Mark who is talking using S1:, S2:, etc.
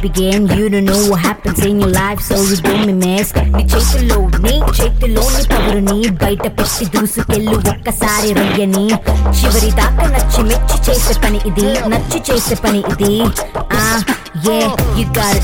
S1: begin. You don't know what happens in your life, so you don't miss. నీ చేతిలోని పవరుని బయట పెట్టి దూసుకెళ్ళు ఒక్కసారి రయ్యని. చివరి దాకా నచ్చి మెచ్చి చేసే పని ఇది, నచ్చి చేసే పని ఇది. Yeah, you gotta